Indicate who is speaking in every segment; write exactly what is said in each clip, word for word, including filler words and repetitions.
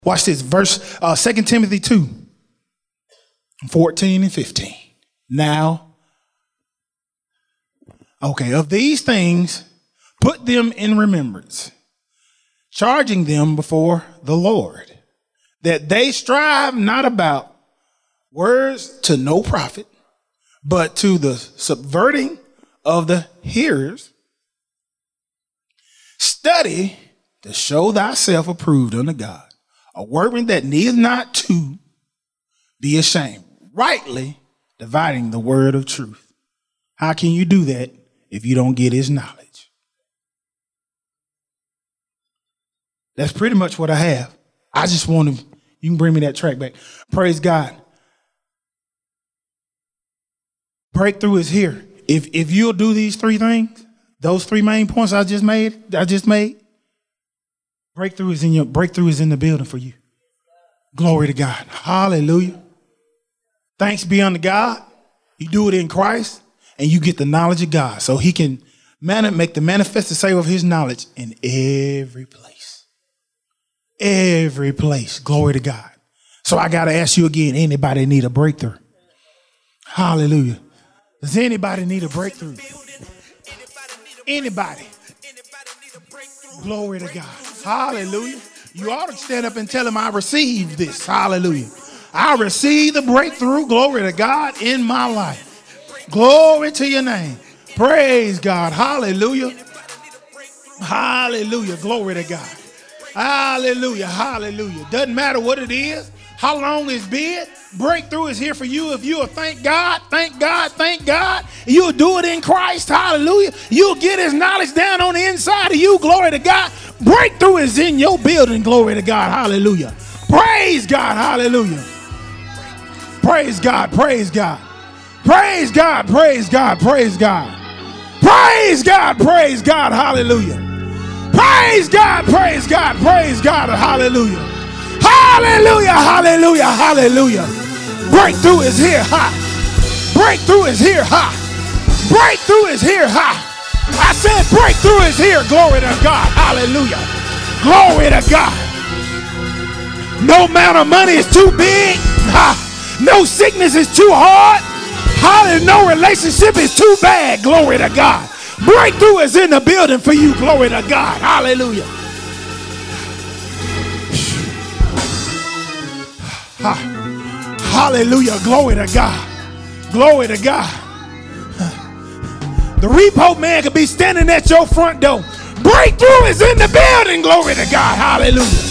Speaker 1: Watch this, verse uh, Second Timothy two, fourteen and fifteen. Now, okay, of these things, put them in remembrance, charging them before the Lord, that they strive not about words to no profit, but to the subverting of the hearers. Study to show thyself approved unto God, a workman that needs not to be ashamed, rightly dividing the word of truth. How can you do that if you don't get his knowledge? That's pretty much what I have. I just want to, you can bring me that track back. Praise God. Breakthrough is here. If if you'll do these three things, those three main points I just made, I just made, breakthrough is in your breakthrough is in the building for you. Glory to God. Hallelujah. Thanks be unto God. You do it in Christ and you get the knowledge of God. So he can man- make the manifested savor of his knowledge in every place. Every place. Glory to God. So I got to ask you again, anybody need a breakthrough? Hallelujah. Does anybody need a breakthrough? Anybody? Glory to God. Hallelujah. You ought to stand up and tell him I received this. Hallelujah. I received the breakthrough. Glory to God in my life. Glory to your name. Praise God. Hallelujah. Hallelujah. Glory to God. Hallelujah. Hallelujah. Doesn't matter what it is, how long it's been. Breakthrough is here for you if you'll thank God, thank God, thank God. You'll do it in Christ. Hallelujah. You'll get his knowledge down on the inside of you. Glory to God. Breakthrough is in your building. Glory to God. Hallelujah. Praise God. Hallelujah. Praise God. Praise God. Praise God. Praise God. Praise God. Praise God. Praise God. Hallelujah. Praise God. Praise God. Praise God. Hallelujah. Hallelujah. Hallelujah. Hallelujah. Breakthrough is here. Ha. Breakthrough is here. Ha. Breakthrough is here. Ha. I said breakthrough is here. Glory to God. Hallelujah. Glory to God. No amount of money is too big. Ha. No sickness is too hard. Hallelujah. No relationship is too bad. Glory to God. Breakthrough is in the building for you. Glory to God. Hallelujah. Ha. Hallelujah. Glory to God. Glory to God. The repo man could be standing at your front door. Breakthrough is in the building. Glory to God. Hallelujah.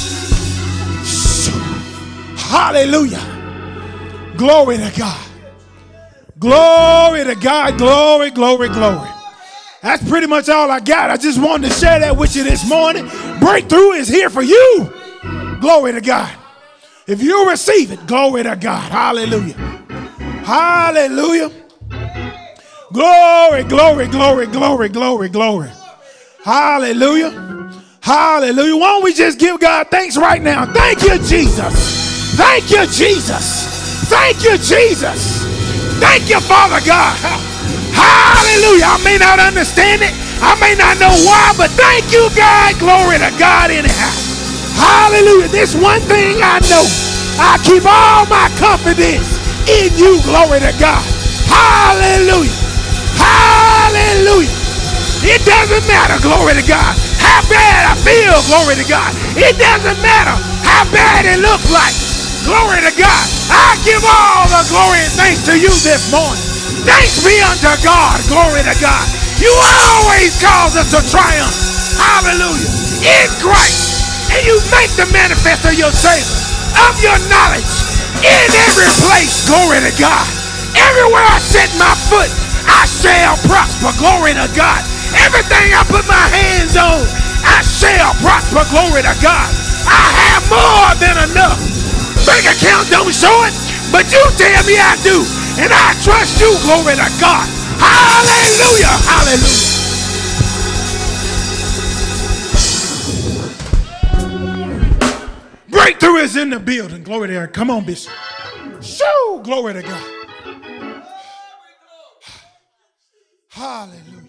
Speaker 1: Hallelujah. Glory to God. Glory to God. Glory, glory, glory. That's pretty much all I got. I just wanted to share that with you this morning. Breakthrough is here for you. Glory to God. If you receive it, glory to God. Hallelujah. Hallelujah. Glory, glory, glory, glory, glory, glory. Hallelujah. Hallelujah. Why don't we just give God thanks right now? Thank you, Jesus. Thank you, Jesus. Thank you, Jesus. Thank you, Father God. Hallelujah. I may not understand it. I may not know why, but thank you, God. Glory to God anyhow. Hallelujah. This one thing I know. I keep all my confidence in you. Glory to God. Hallelujah. Hallelujah. It doesn't matter, glory to God, how bad I feel, glory to God. It doesn't matter how bad it looks like, glory to God. I give all the glory and thanks to you this morning. Thanks be unto God, glory to God. You always cause us to triumph, hallelujah, in Christ. And you make the manifest of your savor, of your knowledge, in every place, glory to God. Everywhere I set my foot, I shall prosper, glory to God. Everything I put my hands on, I shall prosper, glory to God. I have more than enough. Bank account don't show it, but you tell me I do. And I trust you, glory to God. Hallelujah, hallelujah. Breakthrough is in the building, glory to God. Come on, Bishop. Shoo, glory to God. Hallelujah.